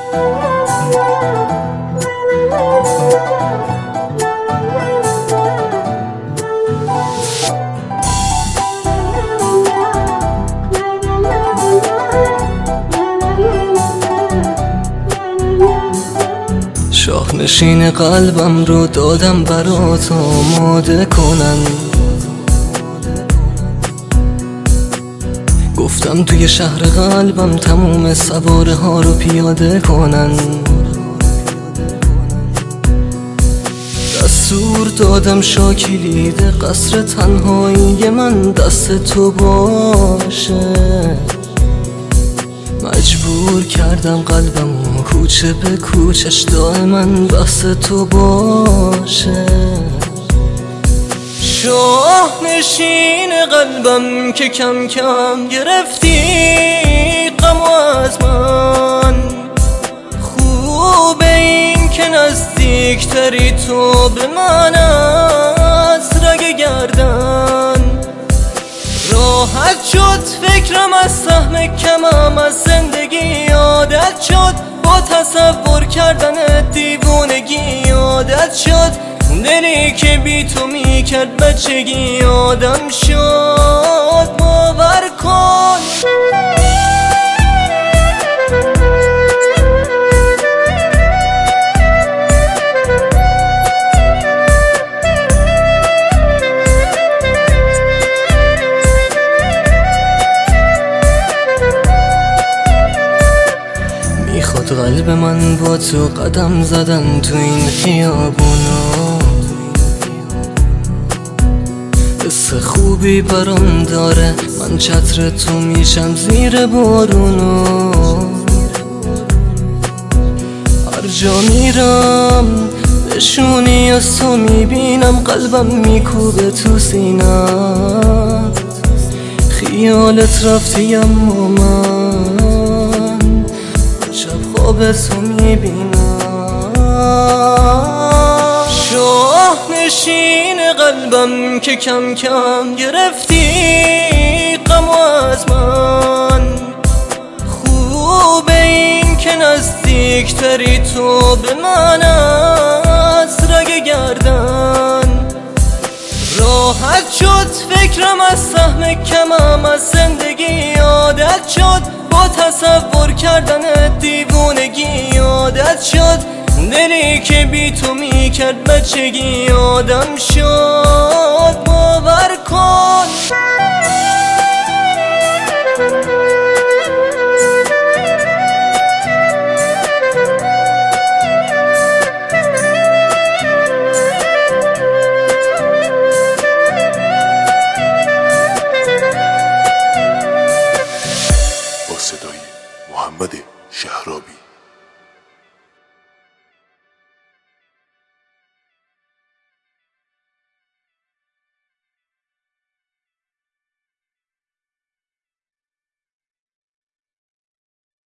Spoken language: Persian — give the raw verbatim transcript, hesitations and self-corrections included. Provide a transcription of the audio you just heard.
شاهنشین قلبم رو دادم برات آماده کنن، گفتم توی شهر قلبم تموم سواره ها رو پیاده کنن. دستور دادم شاکلید قصر تنهایی من دست تو باشه، مجبور کردم قلبمو کوچه به کوچش دائما بحث تو باشه. شاهنشین قلبم که کم کم گرفتی غمو از من، خوبه این که نزدیکتری تو به من از رگ گردن. راحت شد فکرم از سهم کمم از زندگی، عادت شد با تصور کردن دیوونگی، عادت شد دلی که بی تو می کرد بچگی آدم شد. باور کن میخواد قلب من با تو قدم زدن تو این خیابونا، حس خوبی برام داره، من چتر تو میشم زیر بارونو. هر جا میرم نشونی از تو میبینم، قلبم میکوبه تو سینم، خیالت رفتی اما من شب خواب تو میبینم. شاهنشین قلبم که کم کم گرفتی غمو از من، خوبه این که نزدیکتری تو به من از رگ گردن. راحت شد فکرم از سهم کمم از زندگی، عادت شد با تصور کردن دیوونگی، عادت شد دلی که بی تو می کرد بچگی آدم شد. باور کن با صدای محمد شهرابی.